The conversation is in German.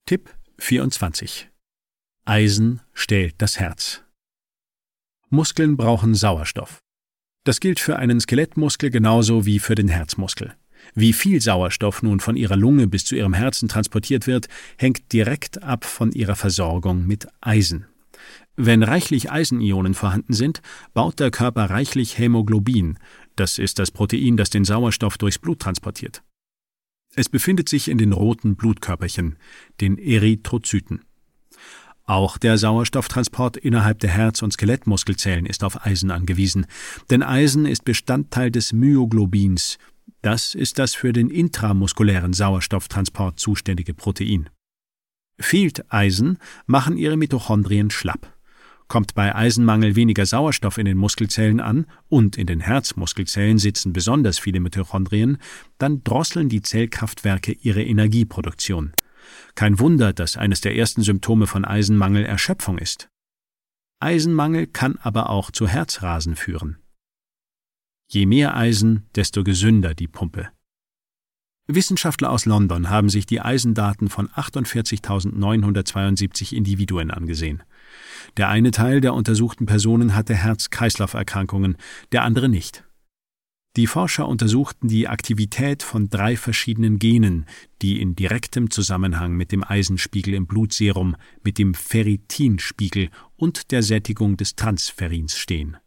Tipp 24. Eisen stählt das Herz. Muskeln brauchen Sauerstoff. Das gilt für einen Skelettmuskel genauso wie für den Herzmuskel. Wie viel Sauerstoff nun von ihrer Lunge bis zu ihrem Herzen transportiert wird, hängt direkt ab von ihrer Versorgung mit Eisen. Wenn reichlich Eisenionen vorhanden sind, baut der Körper reichlich Hämoglobin. Das ist das Protein, das den Sauerstoff durchs Blut transportiert. Es befindet sich in den roten Blutkörperchen, den Erythrozyten. Auch der Sauerstofftransport innerhalb der Herz- und Skelettmuskelzellen ist auf Eisen angewiesen, denn Eisen ist Bestandteil des Myoglobins. Das ist das für den intramuskulären Sauerstofftransport zuständige Protein. Fehlt Eisen, machen ihre Mitochondrien schlapp. Kommt bei Eisenmangel weniger Sauerstoff in den Muskelzellen an und in den Herzmuskelzellen sitzen besonders viele Mitochondrien, dann drosseln die Zellkraftwerke ihre Energieproduktion. Kein Wunder, dass eines der ersten Symptome von Eisenmangel Erschöpfung ist. Eisenmangel kann aber auch zu Herzrasen führen. Je mehr Eisen, desto gesünder die Pumpe. Wissenschaftler aus London haben sich die Eisendaten von 48.972 Individuen angesehen. Der eine Teil der untersuchten Personen hatte Herz-Kreislauf-Erkrankungen, der andere nicht. Die Forscher untersuchten die Aktivität von 3 verschiedenen Genen, die in direktem Zusammenhang mit dem Eisenspiegel im Blutserum, mit dem Ferritinspiegel und der Sättigung des Transferrins stehen.